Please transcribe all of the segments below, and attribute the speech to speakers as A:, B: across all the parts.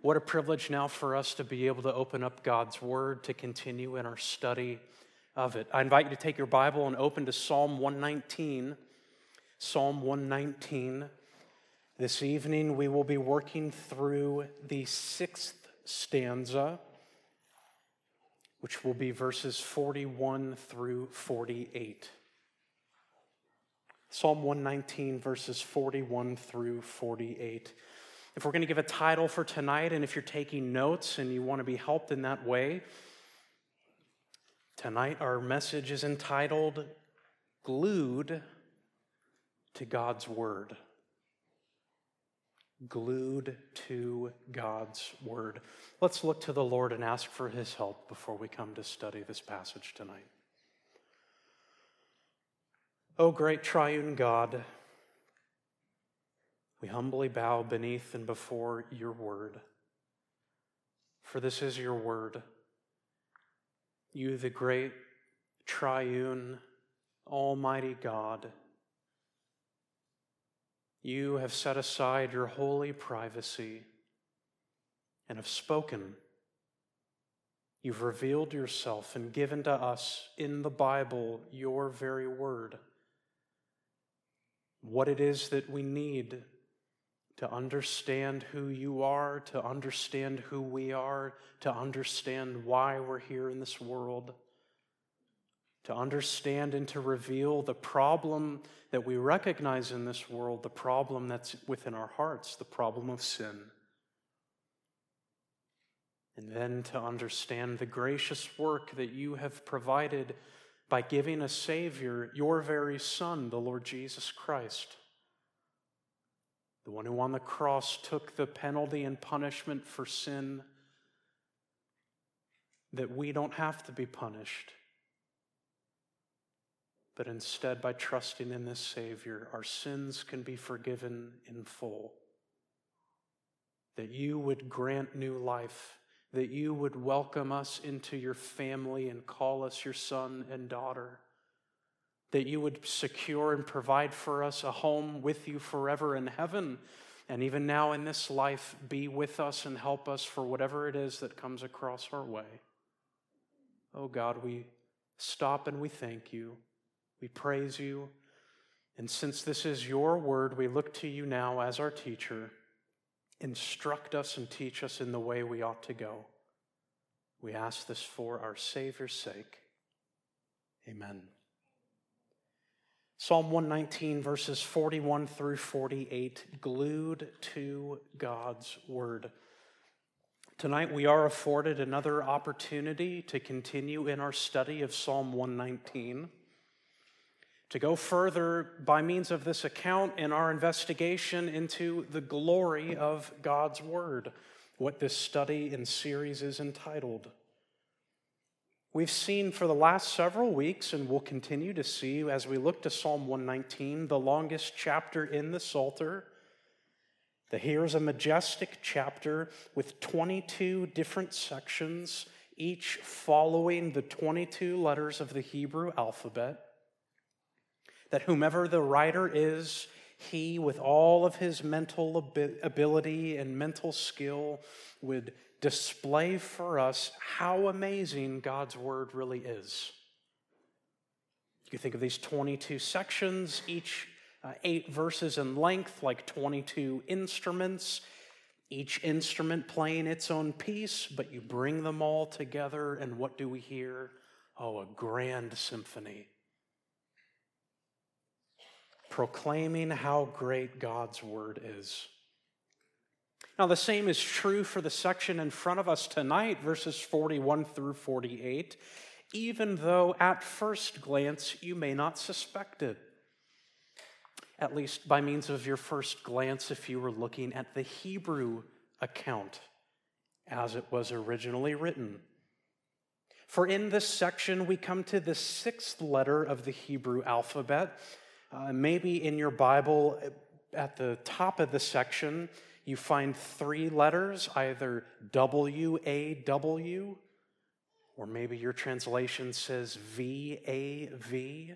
A: What a privilege now for us to be able to open up God's Word to continue in our study of it. I invite you to take your Bible and open to Psalm 119. Psalm 119. This evening we will be working through the 6th stanza, which will be verses 41 through 48. Psalm 119, verses 41 through 48. If we're going to give a title for tonight, and if you're taking notes and you want to be helped in that way, tonight our message is entitled, Glued to God's Word. Glued to God's Word. Let's look to the Lord and ask for His help before we come to study this passage tonight. O great triune God, we humbly bow beneath and before your word. For this is your word. You, the great triune, almighty God, you have set aside your holy privacy and have spoken. You've revealed yourself and given to us in the Bible your very word. What it is that we need to understand who you are, to understand who we are, to understand why we're here in this world, to understand and to reveal the problem that we recognize in this world, the problem that's within our hearts, the problem of sin. And then to understand the gracious work that you have provided by giving a Savior, your very Son, the Lord Jesus Christ, the one who on the cross took the penalty and punishment for sin, that we don't have to be punished, but instead by trusting in this Savior, our sins can be forgiven in full. That you would grant new life, that you would welcome us into your family and call us your son and daughter, that you would secure and provide for us a home with you forever in heaven, and even now in this life, be with us and help us for whatever it is that comes across our way. Oh God, we stop and we thank you. We praise you. And since this is your word, we look to you now as our teacher. Instruct us and teach us in the way we ought to go. We ask this for our Savior's sake. Amen. Psalm 119, verses 41 through 48, glued to God's Word. Tonight we are afforded another opportunity to continue in our study of Psalm 119. To go further by means of this account in our investigation into the glory of God's Word, what this study and series is entitled. We've seen for the last several weeks, and we'll continue to see as we look to Psalm 119, the longest chapter in the Psalter, that here's a majestic chapter with 22 different sections, each following the 22 letters of the Hebrew alphabet. That whomever the writer is, he, with all of his mental ability and mental skill, would display for us how amazing God's Word really is. You think of these 22 sections, each 8 verses in length, like 22 instruments, each instrument playing its own piece, but you bring them all together, and what do we hear? Oh, a grand symphony. Proclaiming how great God's Word is. Now, the same is true for the section in front of us tonight, verses 41 through 48, even though at first glance you may not suspect it. At least by means of your first glance, if you were looking at the Hebrew account as it was originally written. For in this section, we come to the 6th letter of the Hebrew alphabet. Maybe in your Bible, at the top of the section, you find 3 letters, either W-A-W, or maybe your translation says V-A-V.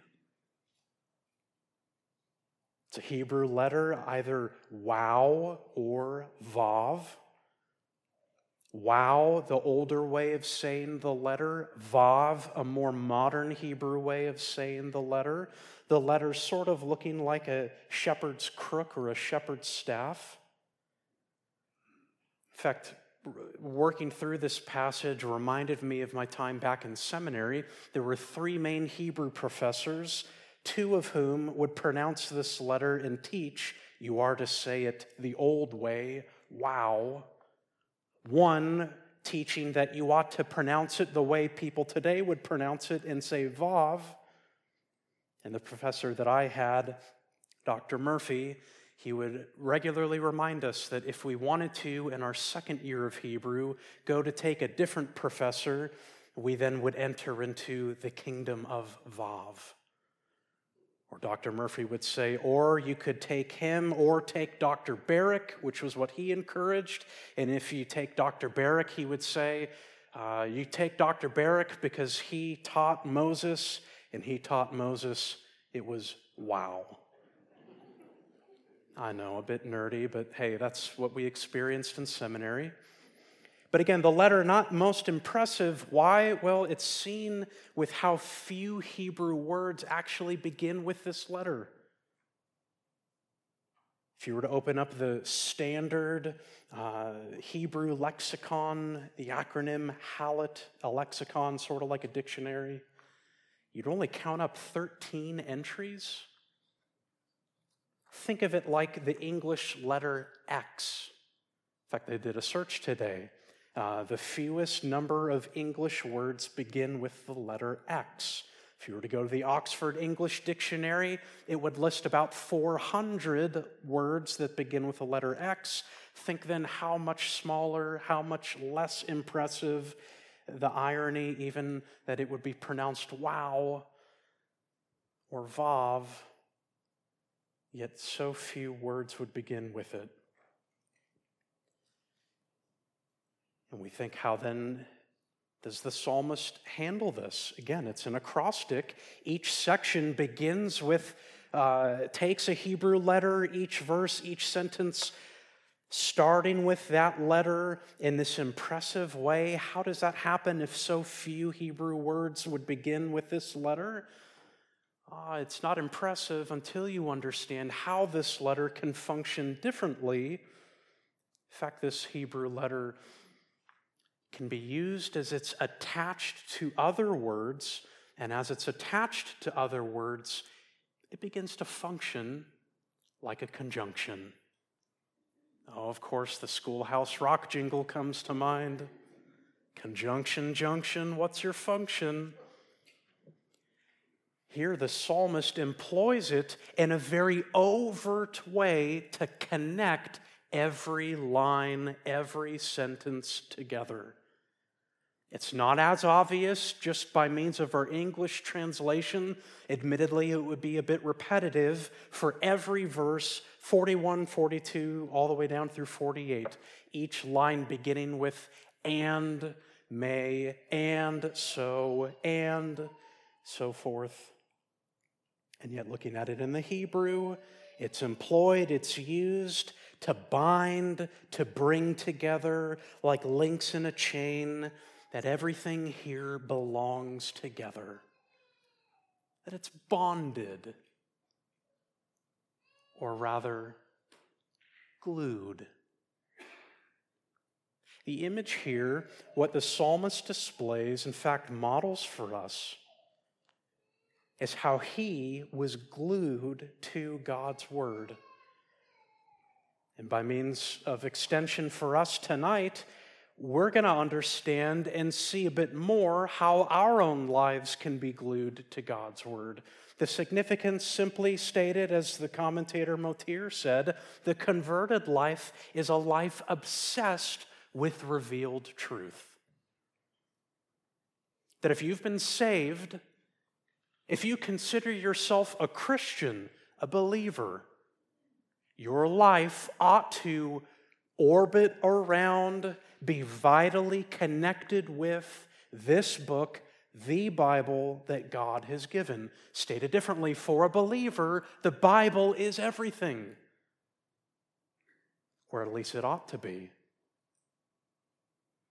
A: It's a Hebrew letter, either Waw or Vav. Wow, the older way of saying the letter. Vav, a more modern Hebrew way of saying the letter. The letter sort of looking like a shepherd's crook or a shepherd's staff. In fact, working through this passage reminded me of my time back in seminary. There were 3 main Hebrew professors, 2 of whom would pronounce this letter and teach, you are to say it the old way, wow. One teaching that you ought to pronounce it the way people today would pronounce it and say Vav. And the professor that I had, Dr. Murphy, he would regularly remind us that if we wanted to, in our second year of Hebrew, go to take a different professor, we then would enter into the kingdom of Vav. Or Dr. Murphy would say, or you could take him or take Dr. Barak, which was what he encouraged. And if you take Dr. Barak, he would say, you take Dr. Barak because he taught Moses, and he taught Moses, it was wow. I know, a bit nerdy, but hey, that's what we experienced in seminary. But again, the letter, not most impressive. Why? Well, it's seen with how few Hebrew words actually begin with this letter. If you were to open up the standard Hebrew lexicon, the acronym HALOT, a lexicon, sort of like a dictionary, you'd only count up 13 entries. Think of it like the English letter X. In fact, they did a search today. The fewest number of English words begin with the letter X. If you were to go to the Oxford English Dictionary, it would list about 400 words that begin with the letter X. Think then how much smaller, how much less impressive, the irony even that it would be pronounced wow or vav, yet so few words would begin with it. And we think, how then does the psalmist handle this? Again, it's an acrostic. Each section begins with, takes a Hebrew letter, each verse, each sentence, starting with that letter in this impressive way. How does that happen if so few Hebrew words would begin with this letter? It's not impressive until you understand how this letter can function differently. In fact, this Hebrew letter can be used as it's attached to other words, and as it's attached to other words, it begins to function like a conjunction. Oh, of course, the Schoolhouse Rock jingle comes to mind. Conjunction, junction, what's your function? Here, the psalmist employs it in a very overt way to connect every line, every sentence together. It's not as obvious just by means of our English translation. Admittedly, it would be a bit repetitive for every verse, 41, 42, all the way down through 48. Each line beginning with and, may, and so forth. And yet looking at it in the Hebrew, it's employed, it's used to bind, to bring together like links in a chain, that everything here belongs together, that it's bonded, or rather glued. The image here, what the psalmist displays, in fact models for us, is how he was glued to God's word. And by means of extension for us tonight, we're going to understand and see a bit more how our own lives can be glued to God's word. The significance, simply stated, as the commentator Motir said, the converted life is a life obsessed with revealed truth. That if you've been saved, if you consider yourself a Christian, a believer, your life ought to orbit around, be vitally connected with this book, the Bible that God has given. Stated differently, for a believer, the Bible is everything. Or at least it ought to be.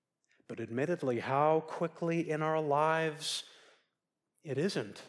A: But admittedly, how quickly in our lives it isn't.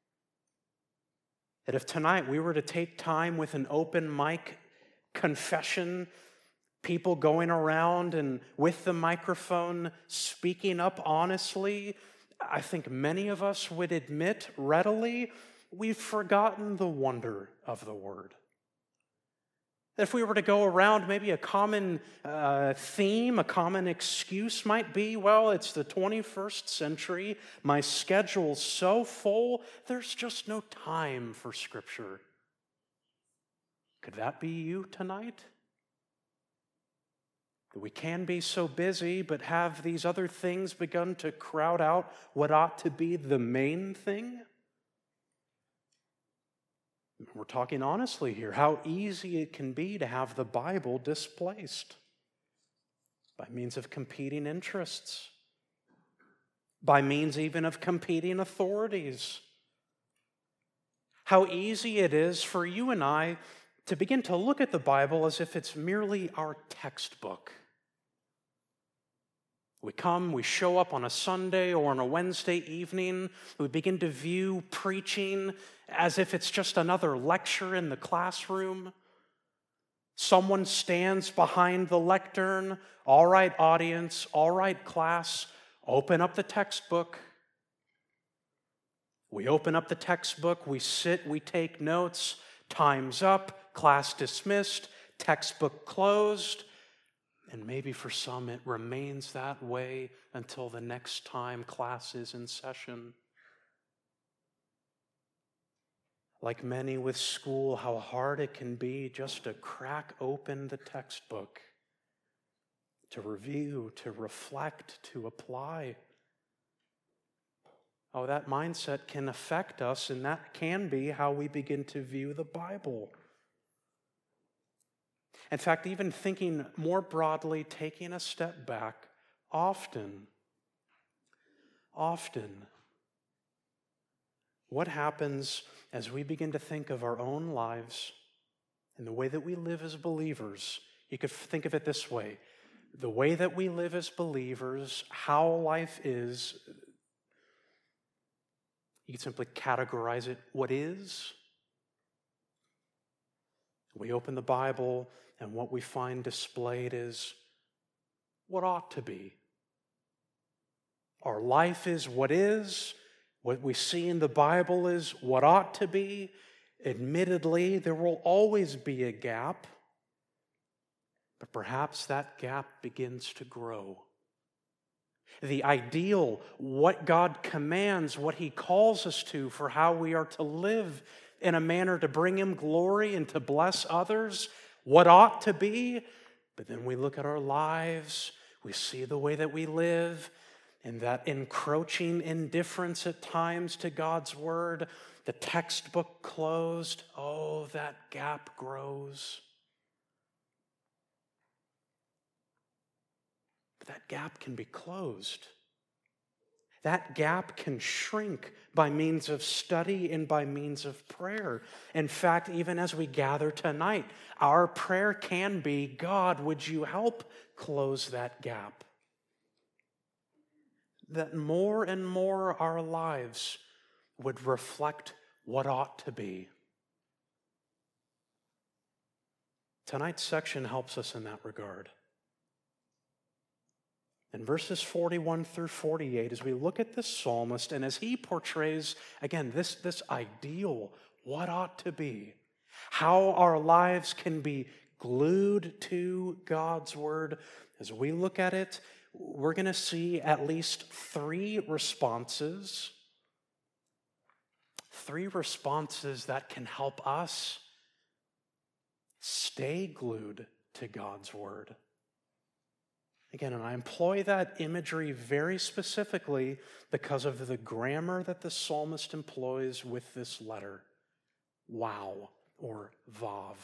A: That if tonight we were to take time with an open mic confession, people going around and with the microphone speaking up honestly, I think many of us would admit readily we've forgotten the wonder of the Word. If we were to go around, maybe a common theme, a common excuse might be, well, it's the 21st century. My schedule's so full, there's just no time for Scripture. Could that be you tonight? That we can be so busy, but have these other things begun to crowd out what ought to be the main thing? We're talking honestly here, how easy it can be to have the Bible displaced by means of competing interests, by means even of competing authorities. How easy it is for you and I to begin to look at the Bible as if it's merely our textbook. We come, we show up on a Sunday or on a Wednesday evening, we begin to view preaching as if it's just another lecture in the classroom. Someone stands behind the lectern. All right, audience, all right, class, open up the textbook. We open up the textbook, we sit, we take notes, time's up, class dismissed, textbook closed. And maybe for some it remains that way until the next time class is in session. Like many with school, how hard it can be just to crack open the textbook, to review, to reflect, to apply. Oh, that mindset can affect us, and that can be how we begin to view the Bible. In fact, even thinking more broadly, taking a step back, often, what happens as we begin to think of our own lives and the way that we live as believers? You could think of it this way. The way that we live as believers, how life is, you could simply categorize it, what is. We open the Bible, and what we find displayed is what ought to be. Our life is what is. What we see in the Bible is what ought to be. Admittedly, there will always be a gap, but perhaps that gap begins to grow. The ideal, what God commands, what He calls us to for how we are to live in a manner to bring Him glory and to bless others, what ought to be, but then we look at our lives, we see the way that we live, and that encroaching indifference at times to God's Word, the textbook closed, oh, that gap grows. But that gap can be closed. That gap can shrink by means of study and by means of prayer. In fact, even as we gather tonight, our prayer can be, God, would you help close that gap? That more and more our lives would reflect what ought to be. Tonight's section helps us in that regard. In verses 41 through 48, as we look at this psalmist and as he portrays, again, this ideal, what ought to be, how our lives can be glued to God's Word, as we look at it, we're going to see at least three responses that can help us stay glued to God's Word. Again, and I employ that imagery very specifically because of the grammar that the psalmist employs with this letter. Wow, or vav.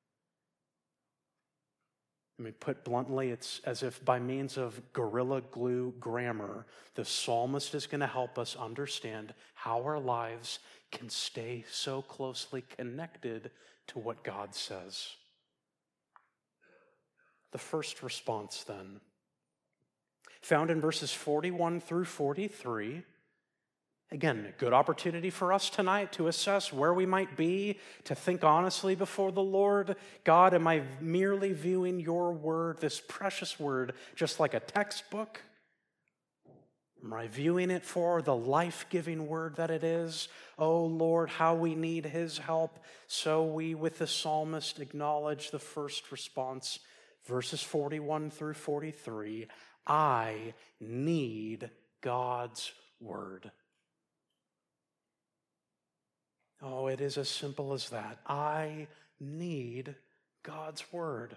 A: I mean, put bluntly, it's as if by means of Gorilla Glue grammar, the psalmist is going to help us understand how our lives can stay so closely connected to what God says. The first response, then. found in verses 41 through 43. Again, a good opportunity for us tonight to assess where we might be, to think honestly before the Lord. God, am I merely viewing your word, this precious word, just like a textbook? Am I viewing it for the life-giving word that it is? Oh Lord, how we need his help. So we, with the psalmist, acknowledge the first response, verses 41 through 43. I need God's word. Oh, it is as simple as that. I need God's word.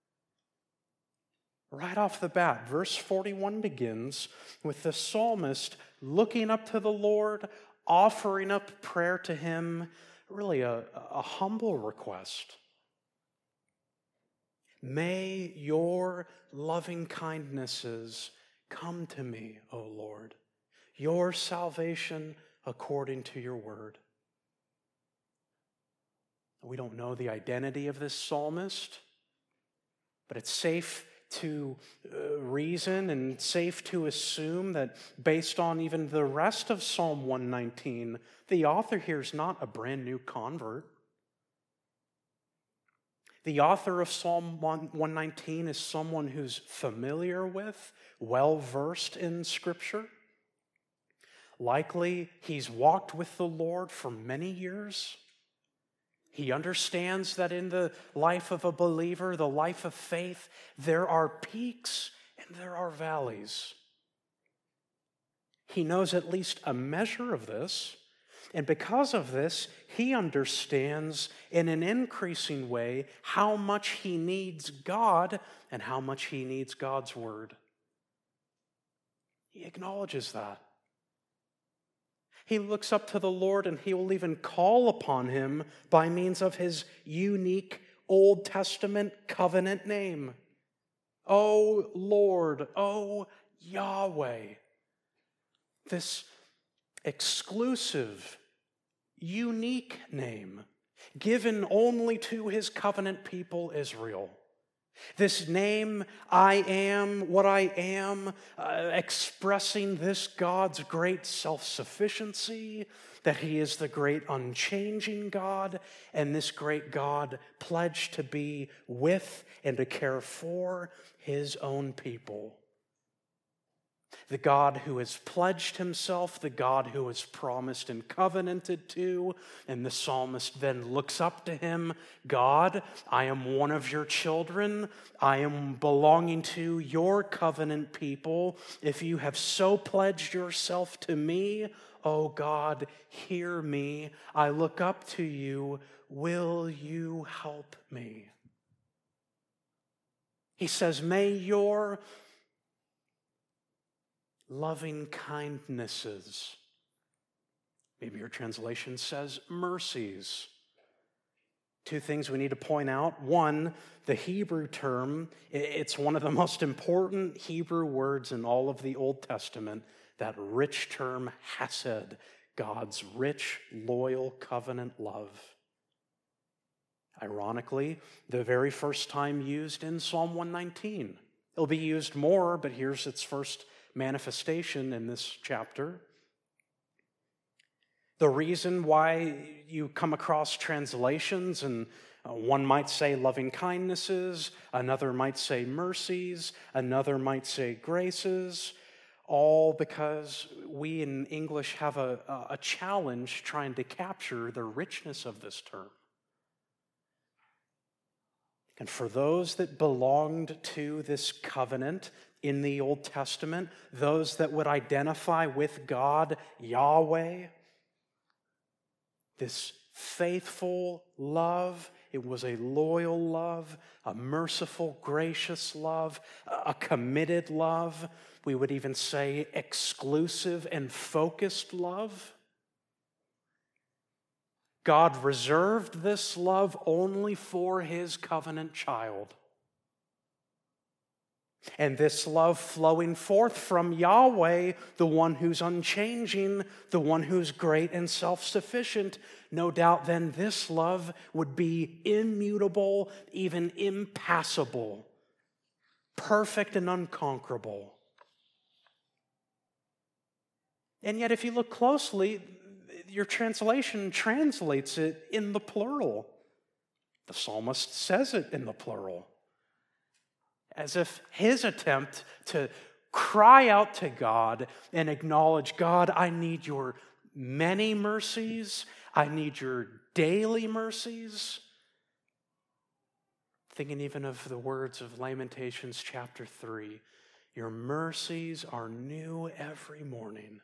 A: Right off the bat, verse 41 begins with the psalmist looking up to the Lord, offering up prayer to him, really a humble request. May your loving kindnesses come to me, O Lord, your salvation according to your word. We don't know the identity of this psalmist, but it's safe to reason and safe to assume that based on even the rest of Psalm 119, the author here is not a brand new convert. The author of Psalm 119 is someone who's familiar with, well-versed in Scripture. Likely, he's walked with the Lord for many years. He understands that in the life of a believer, the life of faith, there are peaks and there are valleys. He knows at least a measure of this, and because of this, he understands in an increasing way how much he needs God and how much he needs God's word. He acknowledges that. He looks up to the Lord and he will even call upon him by means of his unique Old Testament covenant name. O Lord, O Yahweh. This exclusive, unique name given only to his covenant people Israel. This name, I am what I am, expressing this God's great self-sufficiency, that he is the great unchanging God, and this great God pledged to be with and to care for his own people. The God who has pledged himself, the God who has promised and covenanted to, and the psalmist then looks up to him. God, I am one of your children. I am belonging to your covenant people. If you have so pledged yourself to me, oh God, hear me. I look up to you. Will you help me? He says, may your loving kindnesses, maybe your translation says mercies. Two things we need to point out. One, the Hebrew term, it's one of the most important Hebrew words in all of the Old Testament, that rich term hesed, God's rich, loyal covenant love. Ironically, the very first time used in Psalm 119. It'll be used more, but here's its first manifestation in this chapter. The reason why you come across translations, and one might say loving kindnesses, another might say mercies, another might say graces, all because we in English have a challenge trying to capture the richness of this term. And for those that belonged to this covenant in the Old Testament, those that would identify with God, Yahweh, this faithful love, it was a loyal love, a merciful, gracious love, a committed love. We would even say exclusive and focused love. God reserved this love only for his covenant child. And this love flowing forth from Yahweh, the one who's unchanging, the one who's great and self-sufficient, no doubt then this love would be immutable, even impassable, perfect and unconquerable. And yet, if you look closely, your translation translates it in the plural. The psalmist says it in the plural, as if his attempt to cry out to God and acknowledge, God, I need your many mercies, I need your daily mercies. Thinking even of the words of Lamentations chapter 3, your mercies are new every morning.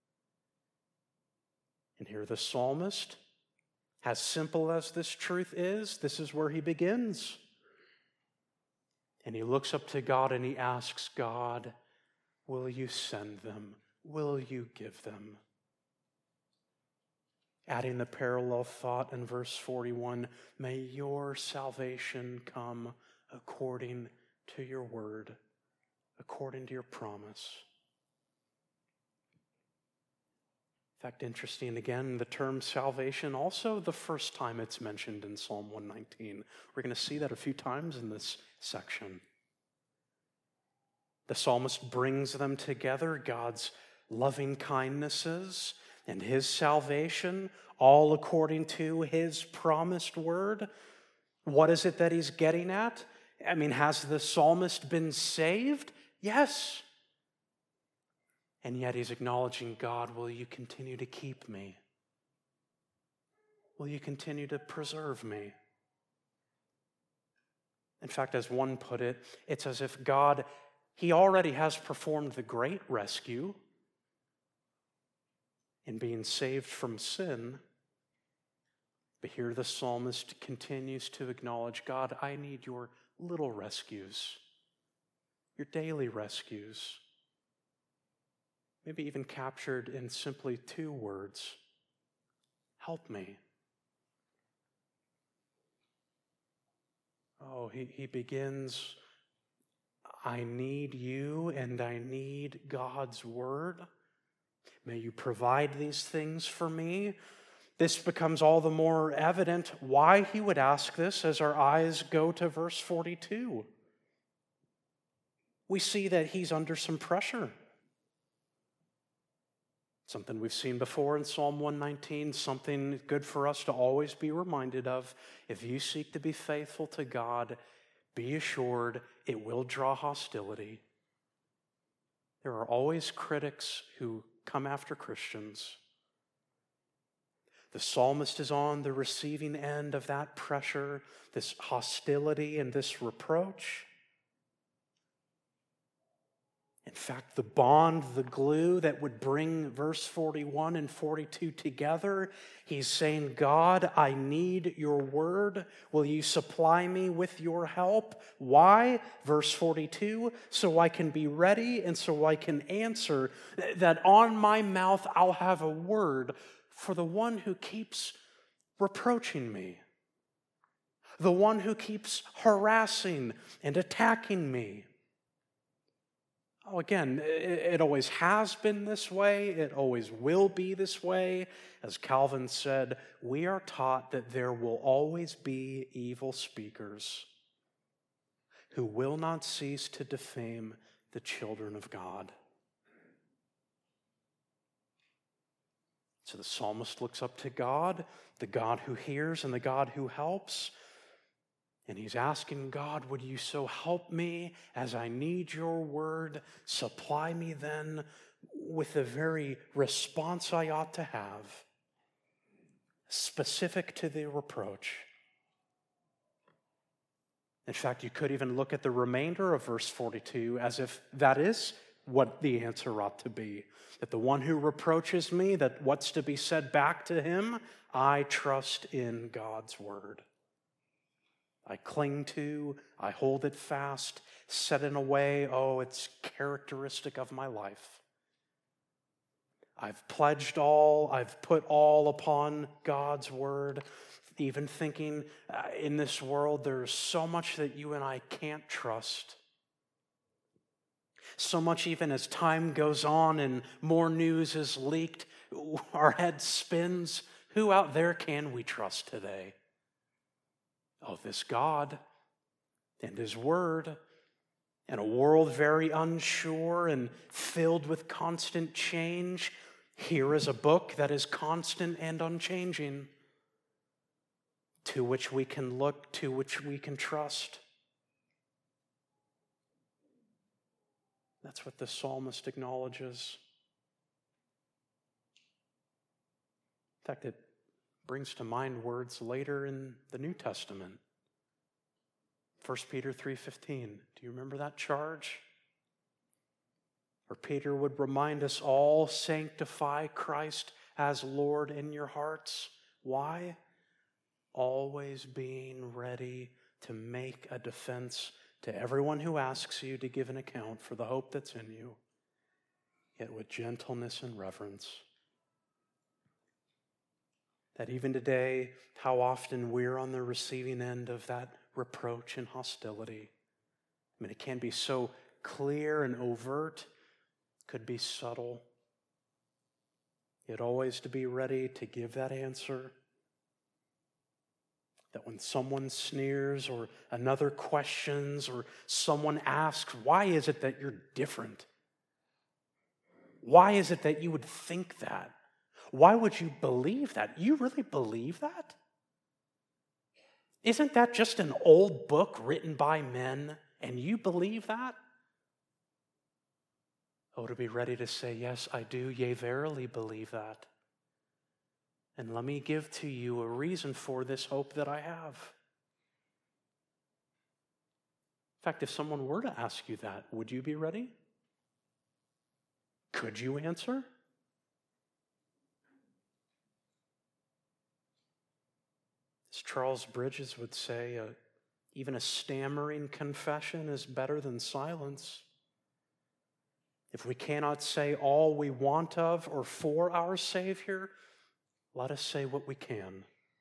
A: And here the psalmist, as simple as this truth is, this is where he begins. And he looks up to God and he asks, God, will you send them? Will you give them? Adding the parallel thought in verse 41, may your salvation come according to your word, according to your promise. In fact, interesting again, the term salvation, also the first time it's mentioned in Psalm 119. We're going to see that a few times in this section. The psalmist brings them together, God's loving kindnesses and his salvation, all according to his promised word. What is it that he's getting at? I mean, has the psalmist been saved? Yes. And yet he's acknowledging, God, will you continue to keep me? Will you continue to preserve me? In fact, as one put it, it's as if God, he already has performed the great rescue in being saved from sin. But here the psalmist continues to acknowledge, God, I need your little rescues, your daily rescues. Maybe even captured in simply two words, help me. Oh, he begins, I need you and I need God's word. May you provide these things for me. This becomes all the more evident why he would ask this as our eyes go to verse 42. We see that he's under some pressure. Something we've seen before in Psalm 119, something good for us to always be reminded of. If you seek to be faithful to God, be assured it will draw hostility. There are always critics who come after Christians. The psalmist is on the receiving end of that pressure, this hostility and this reproach. In fact, the bond, the glue that would bring verse 41 and 42 together, he's saying, God, I need your word. Will you supply me with your help? Why? Verse 42, so I can be ready and so I can answer, that on my mouth I'll have a word for the one who keeps reproaching me, the one who keeps harassing and attacking me. Oh, again, it always has been this way. It always will be this way. As Calvin said, we are taught that there will always be evil speakers who will not cease to defame the children of God. So the psalmist looks up to God, the God who hears and the God who helps. And he's asking God, would you so help me as I need your word? Supply me then with the very response I ought to have, specific to the reproach. In fact, you could even look at the remainder of verse 42 as if that is what the answer ought to be. That the one who reproaches me, that what's to be said back to him, I trust in God's word. I cling to, I hold it fast, set in a way, it's characteristic of my life. I've pledged all, I've put all upon God's word, even thinking in this world there's so much that you and I can't trust. So much even as time goes on and more news is leaked, our head spins. Who out there can we trust today? Oh, this God and his word, in a world very unsure and filled with constant change, Here is a book that is constant and unchanging, to which we can look, to which we can trust. That's what the psalmist acknowledges. In fact, it brings to mind words later in the New Testament. 1 Peter 3:15. Do you remember that charge? Where Peter would remind us all, sanctify Christ as Lord in your hearts. Why? Always being ready to make a defense to everyone who asks you to give an account for the hope that's in you, yet with gentleness and reverence. That even today, how often we're on the receiving end of that reproach and hostility. I mean, it can be so clear and overt, could be subtle, yet always to be ready to give that answer. That when someone sneers or another questions or someone asks, why is it that you're different? Why is it that you would think that? Why would you believe that? You really believe that? Isn't that just an old book written by men and you believe that? Oh, to be ready to say, yes, I do, yea, verily believe that. And let me give to you a reason for this hope that I have. In fact, if someone were to ask you that, would you be ready? Could you answer? As Charles Bridges would say, even a stammering confession is better than silence. If we cannot say all we want of or for our Savior, let us say what we can.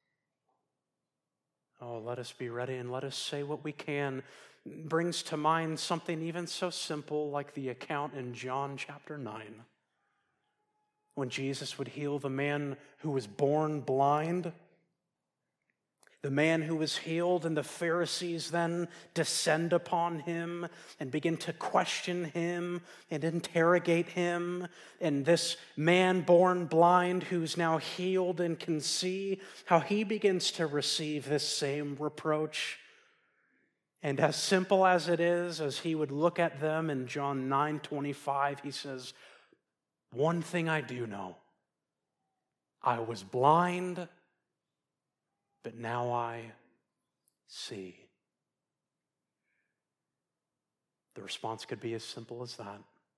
A: Oh, let us be ready and let us say what we can. Brings to mind something even so simple like the account in John chapter 9. When Jesus would heal the man who was born blind, the man who was healed, and the Pharisees then descend upon him and begin to question him and interrogate him. And this man born blind who's now healed and can see, how he begins to receive this same reproach. And as simple as it is, as he would look at them in John 9:25, he says, one thing I do know, I was blind, but now I see. The response could be as simple as that.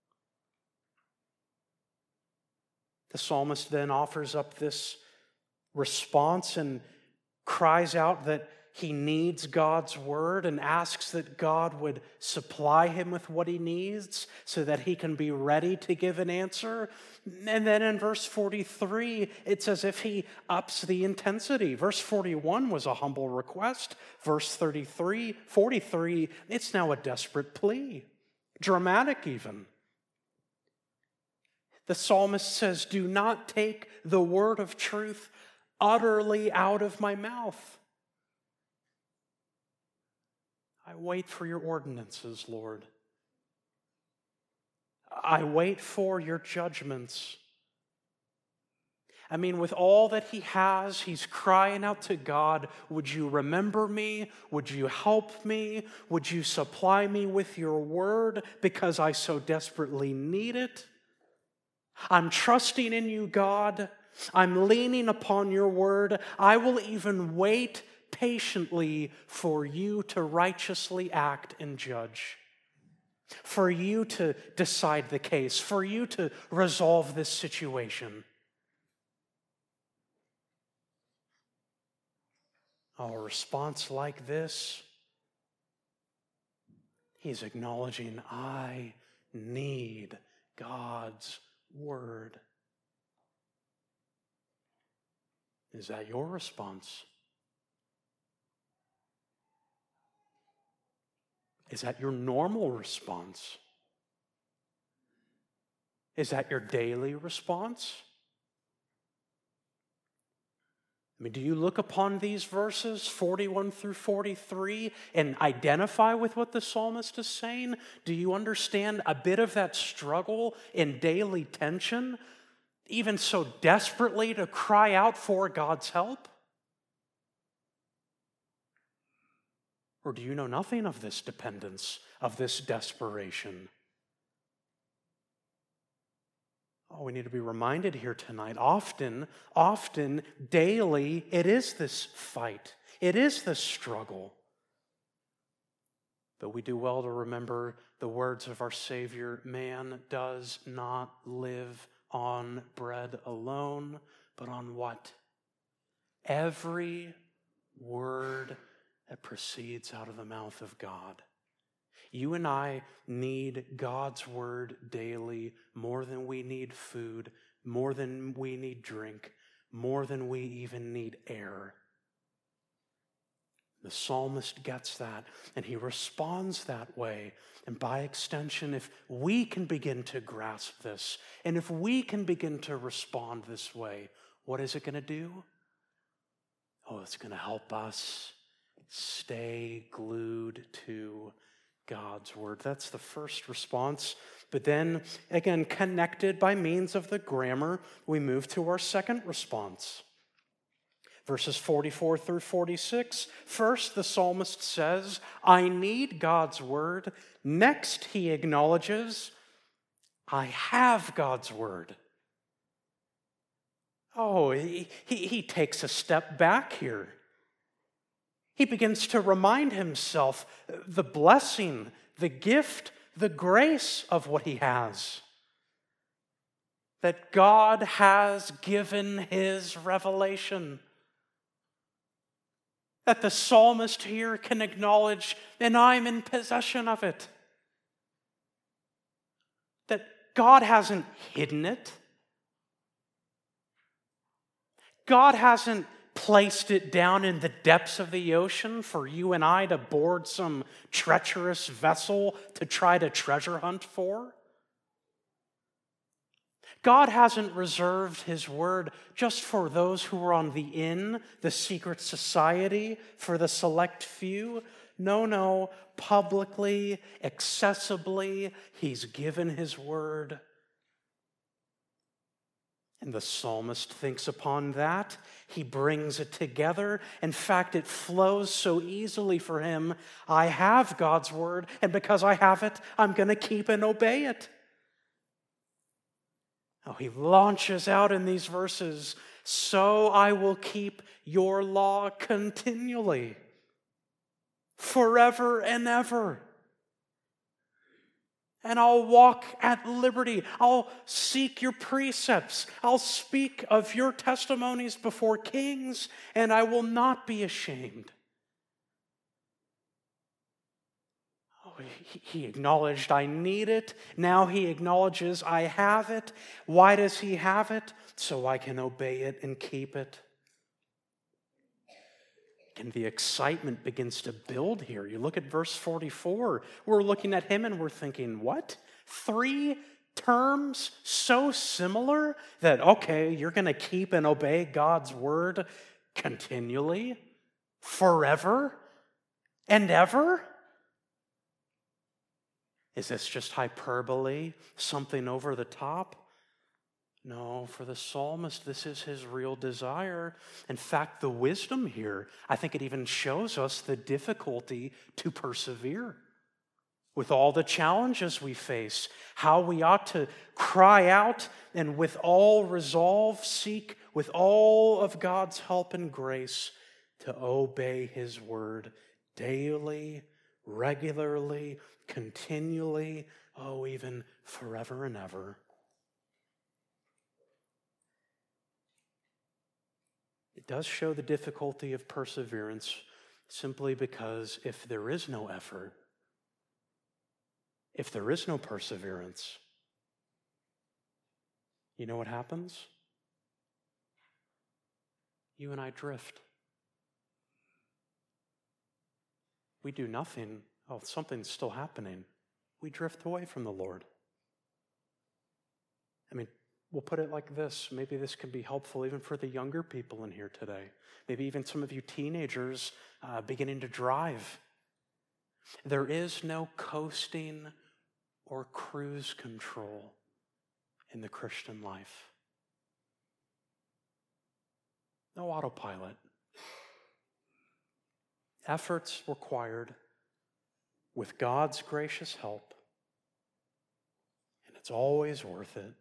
A: The psalmist then offers up this response and cries out that he needs God's word and asks that God would supply him with what he needs so that he can be ready to give an answer. And then in verse 43, it's as if he ups the intensity. Verse 41 was a humble request. Verse 43, it's now a desperate plea. Dramatic even. The psalmist says, do not take the word of truth utterly out of my mouth. I wait for your ordinances, Lord. I wait for your judgments. I mean, with all that he has, he's crying out to God, would you remember me? Would you help me? Would you supply me with your word because I so desperately need it? I'm trusting in you, God. I'm leaning upon your word. I will even wait patiently for you to righteously act and judge, for you to decide the case, for you to resolve this situation. A response like this, he's acknowledging, I need God's word. Is that your response? Is that your normal response? Is that your daily response? I mean, do you look upon these verses, 41 through 43, and identify with what the psalmist is saying? Do you understand a bit of that struggle and daily tension? even so desperately to cry out for God's help? Or do you know nothing of this dependence, of this desperation? Oh, we need to be reminded here tonight. Often, daily, it is this fight. It is this struggle. But we do well to remember the words of our Savior, man does not live on bread alone, but on what? Every word that proceeds out of the mouth of God. You and I need God's word daily more than we need food, more than we need drink, more than we even need air. The psalmist gets that, and he responds that way. And by extension, if we can begin to grasp this, and if we can begin to respond this way, what is it going to do? Oh, it's going to help us stay glued to God's word. That's the first response. But then, again, connected by means of the grammar, we move to our second response. Verses 44 through 46. First, the psalmist says, I need God's word. Next, he acknowledges, I have God's word. Oh, he takes a step back here. He begins to remind himself the blessing, the gift, the grace of what he has. That God has given his revelation. That the psalmist here can acknowledge, and I'm in possession of it. That God hasn't hidden it. God hasn't placed it down in the depths of the ocean for you and I to board some treacherous vessel to try to treasure hunt for. God hasn't reserved his word just for those who are on the in, the secret society, for the select few. No, publicly, accessibly, he's given his word. And the psalmist thinks upon that. He brings it together. In fact, it flows so easily for him. I have God's word, and because I have it, I'm going to keep and obey it. Oh, he launches out in these verses, so I will keep your law continually, forever and ever. And I'll walk at liberty. I'll seek your precepts. I'll speak of your testimonies before kings, and I will not be ashamed. He acknowledged, I need it. Now he acknowledges, I have it. Why does he have it? So I can obey it and keep it. And the excitement begins to build here. You look at verse 44. We're looking at him and we're thinking, what? 3 terms so similar that, okay, you're going to keep and obey God's word continually, forever and ever? Is this just hyperbole, something over the top? No, for the psalmist, this is his real desire. In fact, the wisdom here, I think it even shows us the difficulty to persevere with all the challenges we face, how we ought to cry out and with all resolve seek with all of God's help and grace to obey his word daily, regularly, continually, oh, even forever and ever. It does show the difficulty of perseverance simply because if there is no effort, if there is no perseverance, you know what happens? You and I drift. We do nothing. Oh, something's still happening. We drift away from the Lord. I mean, we'll put it like this. Maybe this can be helpful even for the younger people in here today. Maybe even some of you teenagers beginning to drive. There is no coasting or cruise control in the Christian life. No autopilot. Efforts required with God's gracious help, and it's always worth it.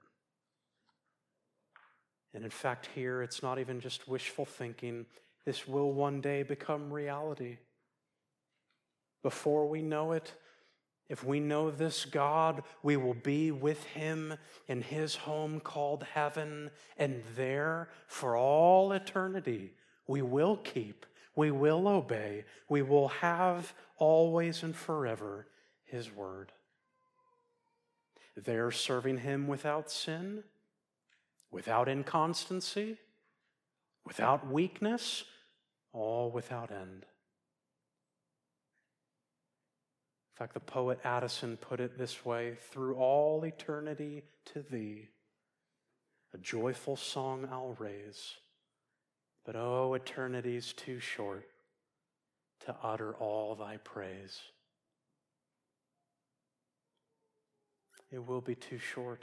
A: And in fact, here it's not even just wishful thinking. This will one day become reality. Before we know it, if we know this God, we will be with him in his home called heaven, and there, for all eternity, we will keep, we will obey, we will have always and forever his word. There, serving him without sin, without inconstancy, without weakness, all without end. In fact, the poet Addison put it this way: through all eternity to thee, a joyful song I'll raise, but oh, eternity's too short to utter all thy praise. It will be too short.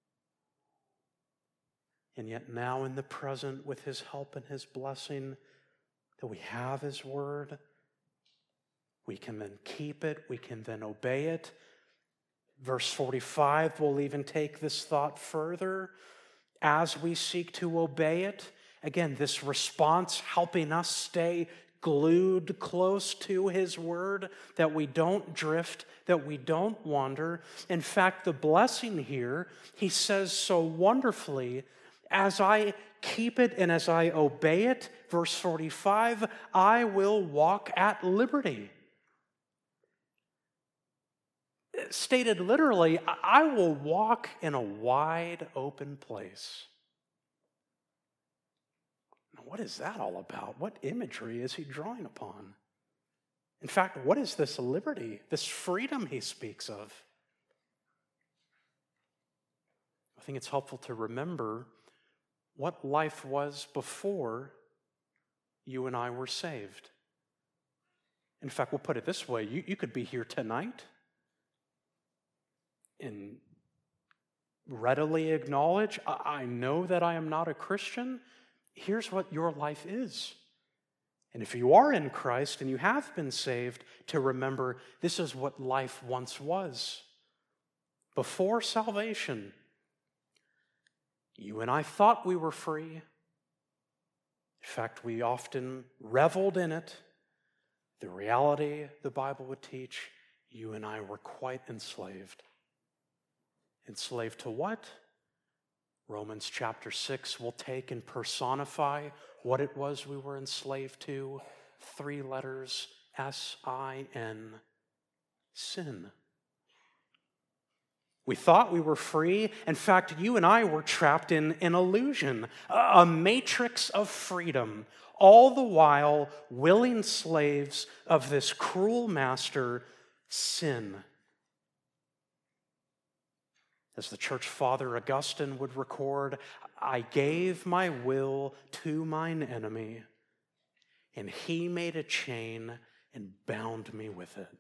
A: And yet now in the present, with his help and his blessing, that we have his word, we can then keep it, we can then obey it. Verse 45 will even take this thought further. As we seek to obey it, again, this response helping us stay glued close to his word, that we don't drift, that we don't wander. In fact, the blessing here, he says so wonderfully, as I keep it and as I obey it, verse 45, I will walk at liberty. Stated literally, I will walk in a wide open place. Now, what is that all about? What imagery is he drawing upon? In fact, what is this liberty, this freedom he speaks of? I think it's helpful to remember what life was before you and I were saved. In fact, we'll put it this way. You could be here tonight and readily acknowledge, I know that I am not a Christian. Here's what your life is. And if you are in Christ and you have been saved, to remember this is what life once was. Before salvation, you and I thought we were free. In fact, we often reveled in it. The reality, the Bible would teach, you and I were quite enslaved. Enslaved to what? Romans chapter 6 will take and personify what it was we were enslaved to. 3 letters, S-I-N, sin. We thought we were free. In fact, you and I were trapped in an illusion, a matrix of freedom, all the while willing slaves of this cruel master, sin. As the church father Augustine would record, I gave my will to mine enemy, and he made a chain and bound me with it.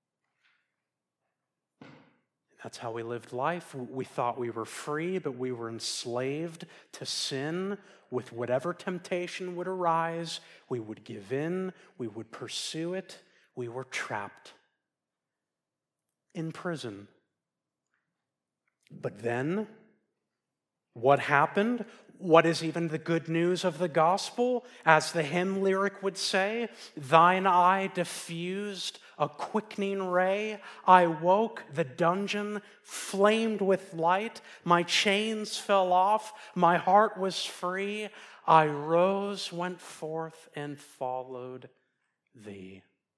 A: That's how we lived life. We thought we were free, but we were enslaved to sin. With whatever temptation would arise, we would give in, we would pursue it. We were trapped in prison. But then, what happened? What is even the good news of the gospel? As the hymn lyric would say, thine eye diffused a quickening ray. I woke, the dungeon flamed with light. My chains fell off, my heart was free. I rose, went forth, and followed thee.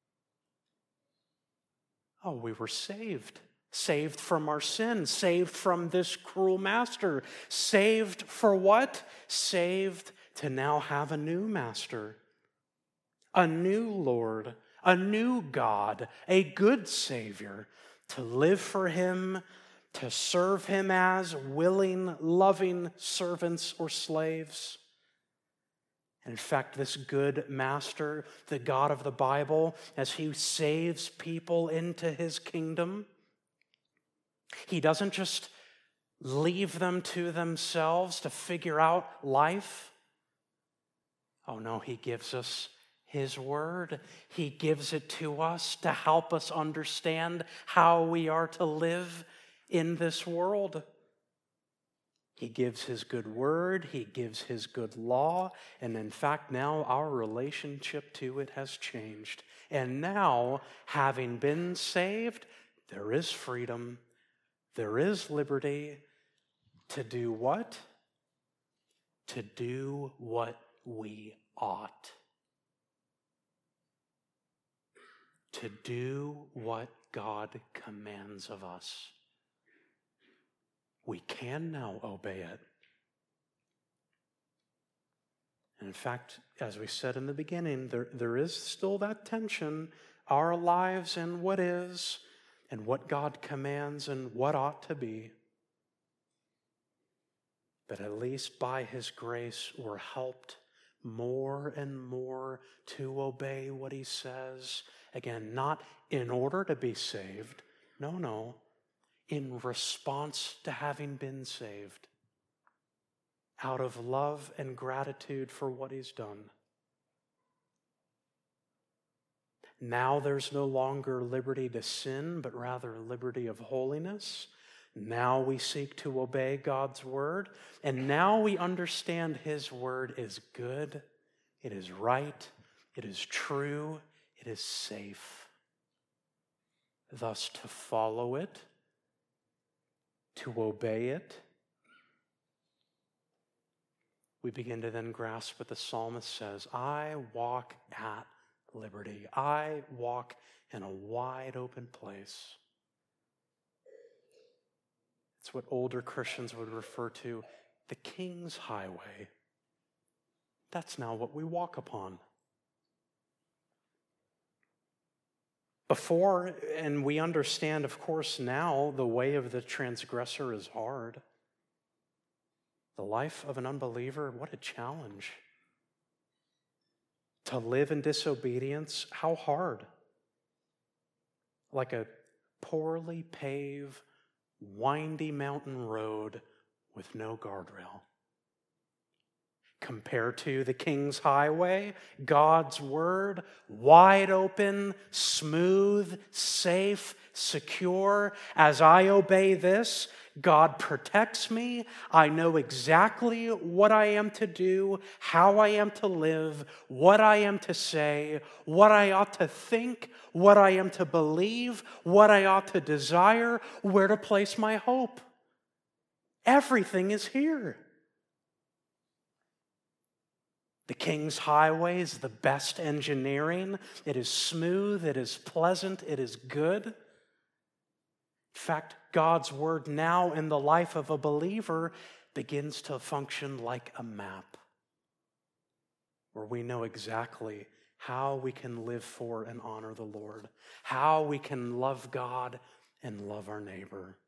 A: Oh, we were saved. Saved from our sin, saved from this cruel master. Saved for what? Saved to now have a new master, a new Lord, a new God, a good Savior, to live for him, to serve him as willing, loving servants or slaves. And in fact, this good master, the God of the Bible, as he saves people into his kingdom, he doesn't just leave them to themselves to figure out life. Oh no, he gives us his word. He gives it to us to help us understand how we are to live in this world. He gives his good word, he gives his good law, and in fact, now our relationship to it has changed. And now, having been saved, there is freedom, there is liberty to do what? To do what we ought. To do what God commands of us. We can now obey it. And in fact, as we said in the beginning, there is still that tension, our lives and what is, and what God commands and what ought to be. But at least by his grace, we're helped more and more to obey what he says. Again, not in order to be saved. No. In response to having been saved, out of love and gratitude for what he's done. Now there's no longer liberty to sin, but rather liberty of holiness. Now we seek to obey God's word, and now we understand his word is good, it is right, it is true, it is safe. Thus, to follow it, to obey it, we begin to then grasp what the psalmist says. I walk at liberty. I walk in a wide open place. It's what older Christians would refer to the King's Highway. That's now what we walk upon. Before, and we understand, of course, now the way of the transgressor is hard. The life of an unbeliever, what a challenge. To live in disobedience, how hard. Like a poorly paved, windy mountain road with no guardrail. Compared to the King's Highway, God's word, wide open, smooth, safe, secure. As I obey this, God protects me. I know exactly what I am to do, how I am to live, what I am to say, what I ought to think, what I am to believe, what I ought to desire, where to place my hope. Everything is here. The King's Highway is the best engineering. It is smooth, it is pleasant, it is good. In fact, God's word now in the life of a believer begins to function like a map, where we know exactly how we can live for and honor the Lord, how we can love God and love our neighbor.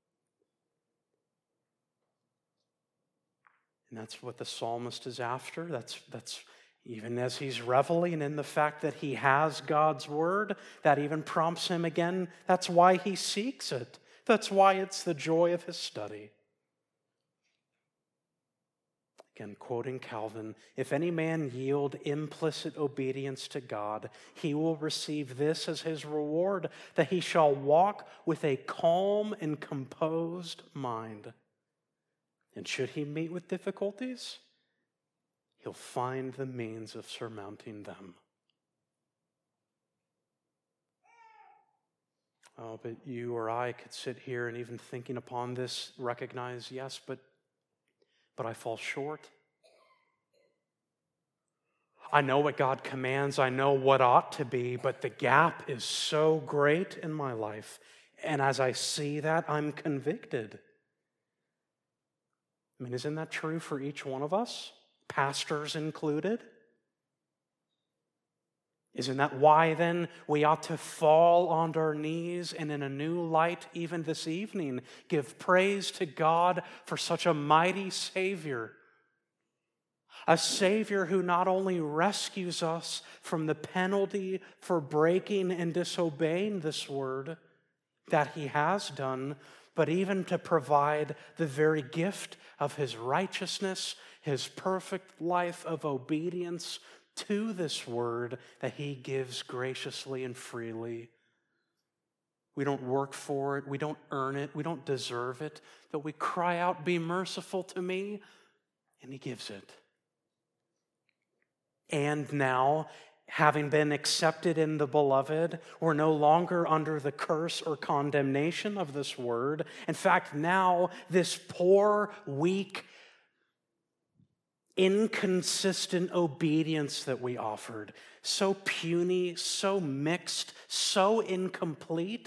A: And that's what the psalmist is after. That's even as he's reveling in the fact that he has God's word, that even prompts him again. That's why he seeks it. That's why it's the joy of his study. Again, quoting Calvin, if any man yield implicit obedience to God, he will receive this as his reward, that he shall walk with a calm and composed mind. And should he meet with difficulties, he'll find the means of surmounting them. Oh, but you or I could sit here and even thinking upon this, recognize, yes, but I fall short. I know what God commands, I know what ought to be, but the gap is so great in my life. And as I see that, I'm convicted. I mean, isn't that true for each one of us, pastors included? Isn't that why then we ought to fall on our knees and in a new light even this evening give praise to God for such a mighty Savior? A Savior who not only rescues us from the penalty for breaking and disobeying this word that he has done, but even to provide the very gift of his righteousness, his perfect life of obedience to this word that he gives graciously and freely. We don't work for it, we don't earn it, we don't deserve it, but we cry out, "Be merciful to me," and he gives it. And now, having been accepted in the beloved, we're no longer under the curse or condemnation of this word. In fact, now this poor, weak, inconsistent obedience that we offered, so puny, so mixed, so incomplete,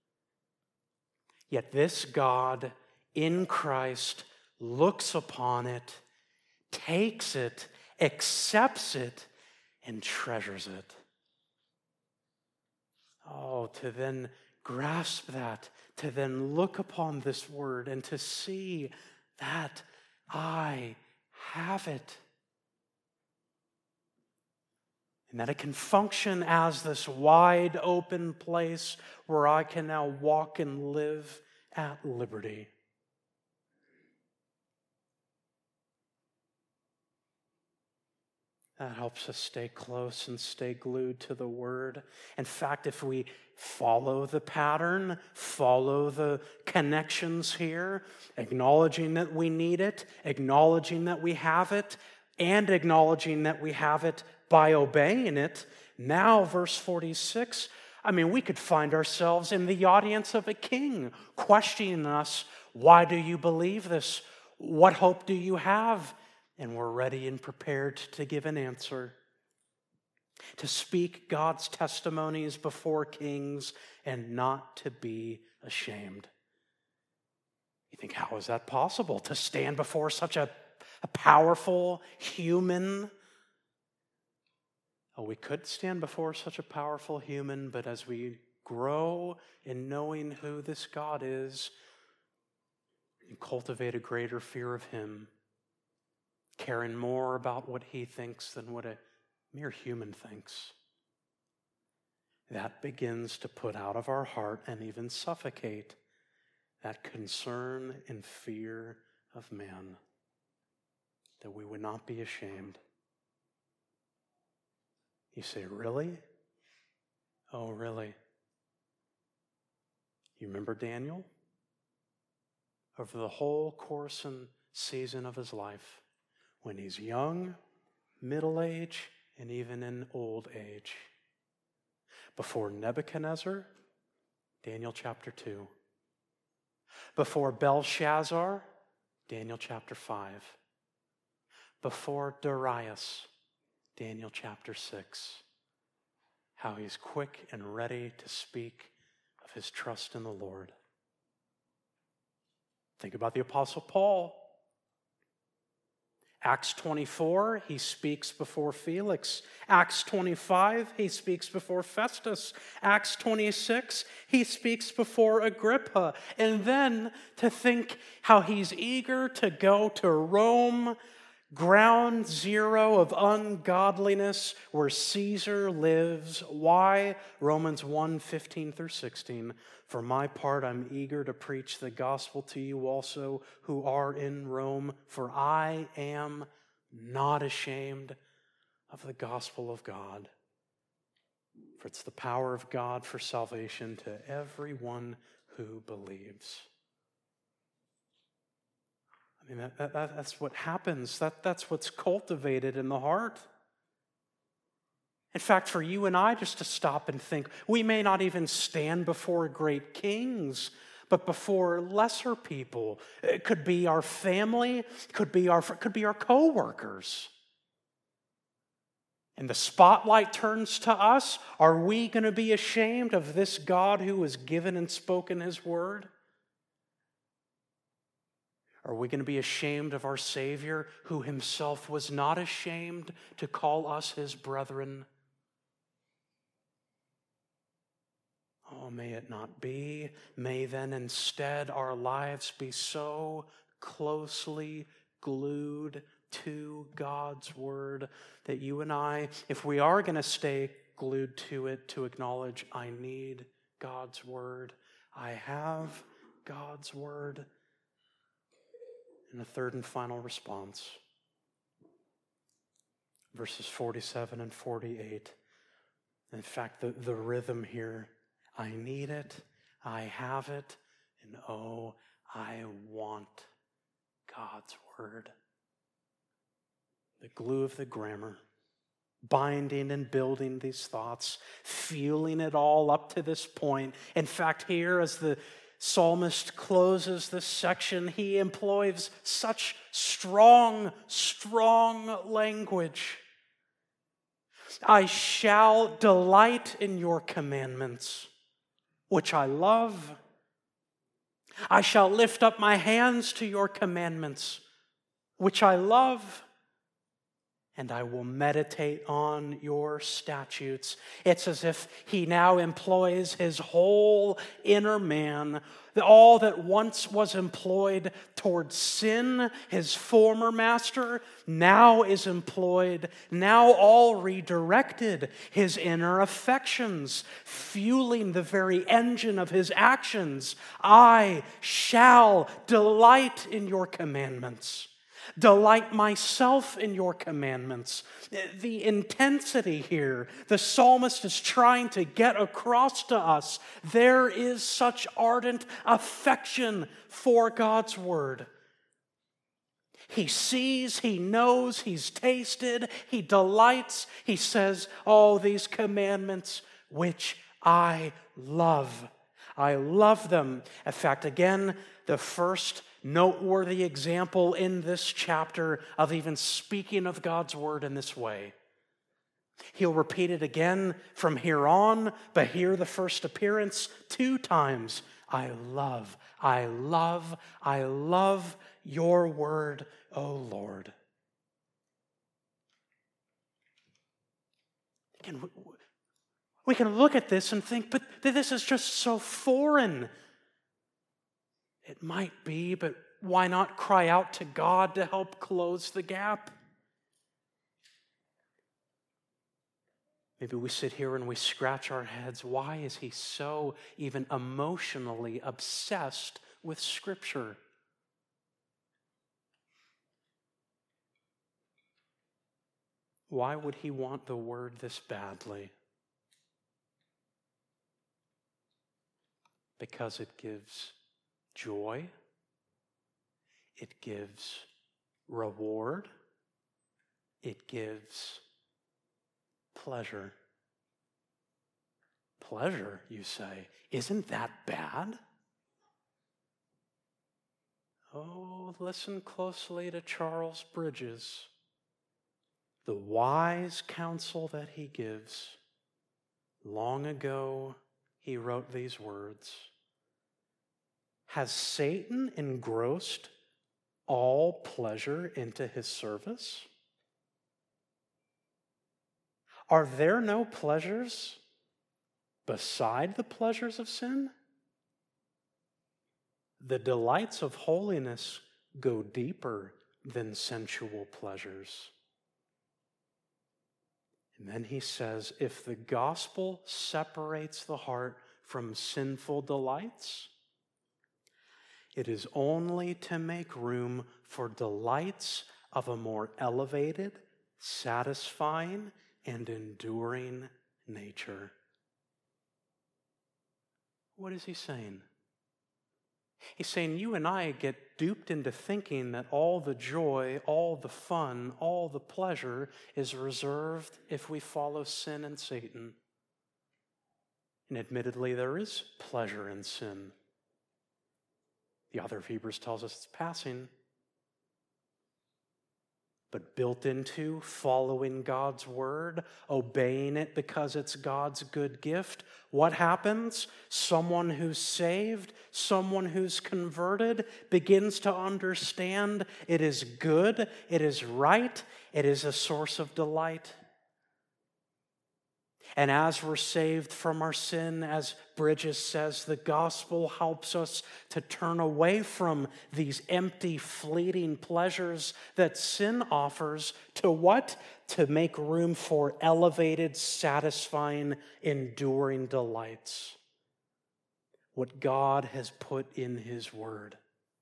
A: yet this God in Christ looks upon it, takes it, accepts it, and treasures it. Oh, to then grasp that, to then look upon this word and to see that I have it. And that it can function as this wide open place where I can now walk and live at liberty. That helps us stay close and stay glued to the word. In fact, if we follow the pattern, follow the connections here, acknowledging that we need it, acknowledging that we have it, and acknowledging that we have it by obeying it, now, verse 46, we could find ourselves in the audience of a king, questioning us, "Why do you believe this? What hope do you have?" And we're ready and prepared to give an answer, to speak God's testimonies before kings and not to be ashamed. You think, how is that possible? To stand before such a powerful human? Oh, we could stand before such a powerful human, but as we grow in knowing who this God is and cultivate a greater fear of him, caring more about what he thinks than what a mere human thinks, that begins to put out of our heart and even suffocate that concern and fear of man, that we would not be ashamed. You say, really? Oh, really? You remember Daniel? Over the whole course and season of his life, when he's young, middle age, and even in old age. Before Nebuchadnezzar, Daniel chapter 2. Before Belshazzar, Daniel chapter 5. Before Darius, Daniel chapter 6. How he's quick and ready to speak of his trust in the Lord. Think about the Apostle Paul. Acts 24, he speaks before Felix. Acts 25, he speaks before Festus. Acts 26, he speaks before Agrippa. And then to think how he's eager to go to Rome, ground zero of ungodliness where Caesar lives. Why? Romans 1:15 through 16. For my part, I'm eager to preach the gospel to you also who are in Rome, for I am not ashamed of the gospel of God. For it's the power of God for salvation to everyone who believes. That's what happens. That's what's cultivated in the heart. In fact, for you and I just to stop and think, we may not even stand before great kings, but before lesser people. It could be our family, it could be our co-workers. And the spotlight turns to us. Are we going to be ashamed of this God who has given and spoken his word? Are we going to be ashamed of our Savior who himself was not ashamed to call us his brethren? Oh, may it not be. May then instead our lives be so closely glued to God's word that you and I, if we are going to stay glued to it, to acknowledge I need God's word. I have God's word. And a third and final response. Verses 47 and 48. In fact, the rhythm here, I need it, I have it, and oh, I want God's word. The glue of the grammar, binding and building these thoughts, fueling it all up to this point. In fact, here as the psalmist closes this section, he employs such strong language. I shall delight in your commandments, which I love. I shall lift up my hands to your commandments, which I love. And I will meditate on your statutes. It's as if he now employs his whole inner man. All that once was employed towards sin, his former master, now is employed, now all redirected, his inner affections, fueling the very engine of his actions. I shall delight in your commandments. Delight myself in your commandments. The intensity here, the psalmist is trying to get across to us. There is such ardent affection for God's word. He sees, he knows, he's tasted, he delights. He says, oh, these commandments which I love. I love them. In fact, again, the first noteworthy example in this chapter of even speaking of God's word in this way. He'll repeat it again from here on, but here the first appearance 2 times. I love your word, O Lord. Again, we can look at this and think, but this is just so foreign. It might be, but why not cry out to God to help close the gap? Maybe we sit here and we scratch our heads. Why is he so even emotionally obsessed with Scripture? Why would he want the word this badly? Because it gives joy, it gives reward, it gives pleasure. Pleasure, you say, isn't that bad? Oh, listen closely to Charles Bridges. The wise counsel that he gives. Long ago, he wrote these words. Has Satan engrossed all pleasure into his service? Are there no pleasures beside the pleasures of sin? The delights of holiness go deeper than sensual pleasures. And then he says, if the gospel separates the heart from sinful delights, it is only to make room for delights of a more elevated, satisfying, and enduring nature. What is he saying? He's saying you and I get duped into thinking that all the joy, all the fun, all the pleasure is reserved if we follow sin and Satan. And admittedly, there is pleasure in sin. The author of Hebrews tells us it's passing. But built into following God's word, obeying it because it's God's good gift, what happens? Someone who's saved, someone who's converted, begins to understand it is good, it is right, it is a source of delight. And as we're saved from our sin, as Bridges says, the gospel helps us to turn away from these empty, fleeting pleasures that sin offers to what? To make room for elevated, satisfying, enduring delights. what God has put in His Word.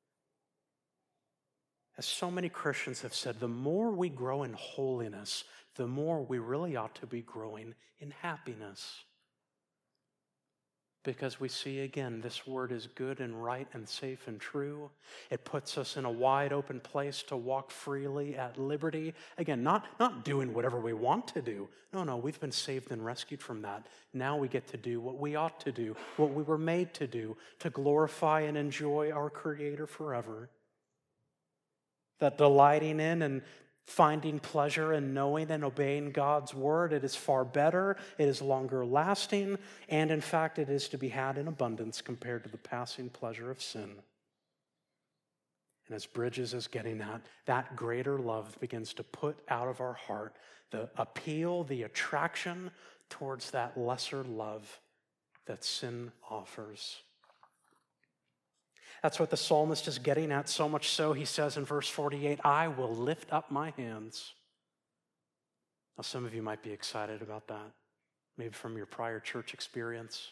A: As so many Christians have said, the more we grow in holiness, the more we really ought to be growing in happiness. Because we see again, this word is good and right and safe and true. It puts us in a wide open place to walk freely at liberty. Again, not doing whatever we want to do. No, we've been saved and rescued from that. Now we get to do what we ought to do, what we were made to do, to glorify and enjoy our Creator forever. That delighting in and finding pleasure in knowing and obeying God's word, it is far better, it is longer lasting, and in fact, it is to be had in abundance compared to the passing pleasure of sin. And as Bridges is getting at, that greater love begins to put out of our heart the appeal, the attraction towards that lesser love that sin offers. That's what the psalmist is getting at, so much so he says in verse 48, I will lift up my hands. Now, some of you might be excited about that, maybe from your prior church experience.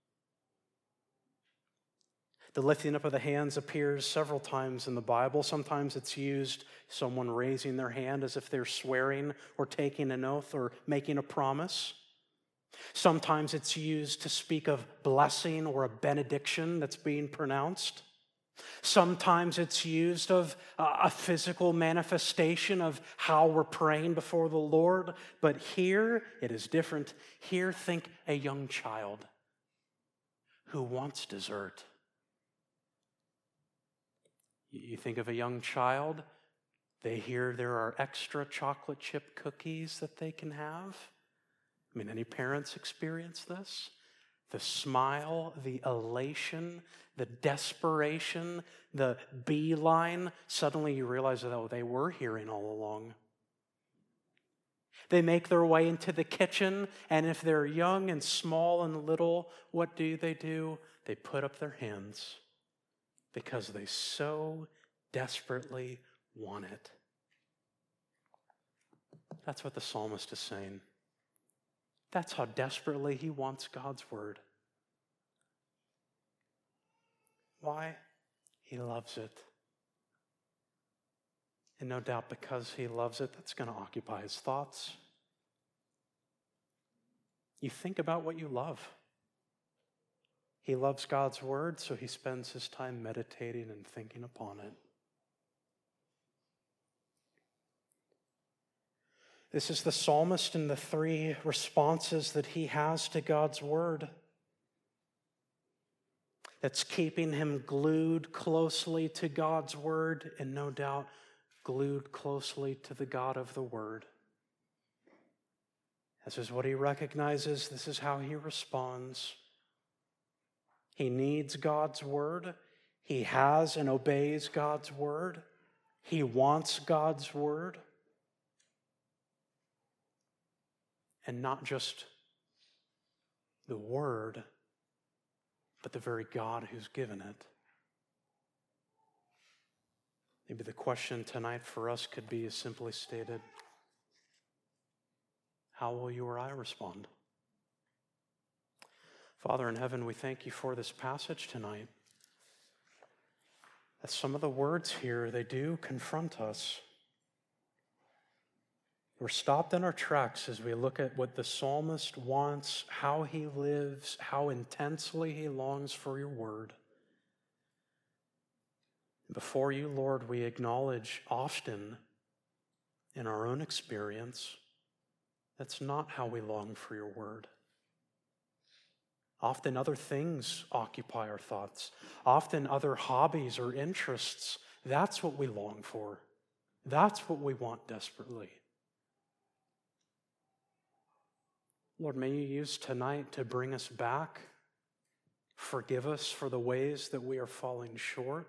A: The lifting up of the hands appears several times in the Bible. Sometimes it's used, someone raising their hand as if they're swearing or taking an oath or making a promise. Sometimes it's used to speak of blessing or a benediction that's being pronounced. Sometimes it's used of a physical manifestation of how we're praying before the Lord. But here, it is different. Here, think a young child who wants dessert. You think of a young child, they hear there are extra chocolate chip cookies that they can have. I mean, any parents experience this? The smile, the elation, the desperation, the beeline. Suddenly you realize that they were hearing all along. They make their way into the kitchen, and if they're young and small and little, what do? They put up their hands because they so desperately want it. That's what the psalmist is saying. That's how desperately he wants God's word. Why? He loves it. And no doubt because he loves it, that's going to occupy his thoughts. You think about what you love. He loves God's word, so he spends his time meditating and thinking upon it. This is the psalmist in the three responses that he has to God's word. That's keeping him glued closely to God's word and no doubt glued closely to the God of the word. This is what he recognizes. This is how he responds. He needs God's word. He has and obeys God's word. He wants God's word. And not just the word, but the very God who's given it. Maybe the question tonight for us could be as simply stated, how will you or I respond? Father in heaven, we thank you for this passage tonight. That some of the words here, they do confront us. We're stopped in our tracks as we look at what the psalmist wants, how he lives, how intensely he longs for your word. Before you, Lord, we acknowledge often in our own experience, that's not how we long for your word. Often other things occupy our thoughts. Often other hobbies or interests, that's what we long for. That's what we want desperately. Lord, may you use tonight to bring us back. Forgive us for the ways that we are falling short.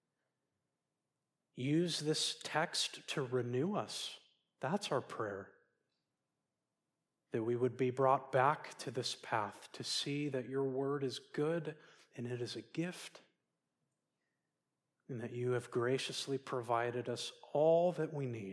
A: Use this text to renew us. That's our prayer. That we would be brought back to this path to see that your word is good and it is a gift, and that you have graciously provided us all that we need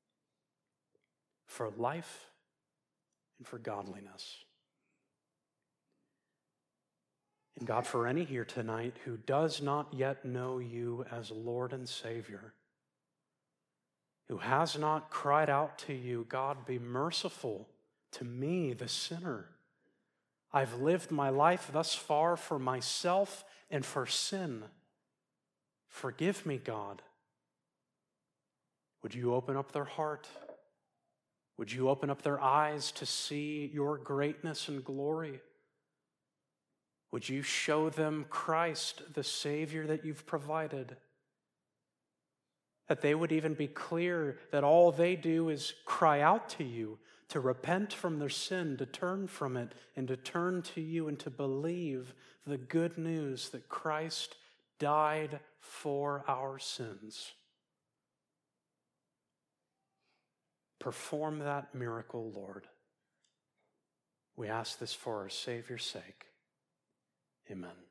A: for life and for godliness. And God, for any here tonight who does not yet know you as Lord and Savior, who has not cried out to you, God, be merciful to me, the sinner. I've lived my life thus far for myself and for sin. Forgive me, God. Would you open up their heart? Would you open up their eyes to see your greatness and glory? Would you show them Christ, the Savior that you've provided? That they would even be clear that all they do is cry out to you, to repent from their sin, to turn from it, and to turn to you and to believe the good news that Christ died for our sins. Perform that miracle, Lord. We ask this for our Savior's sake. Amen.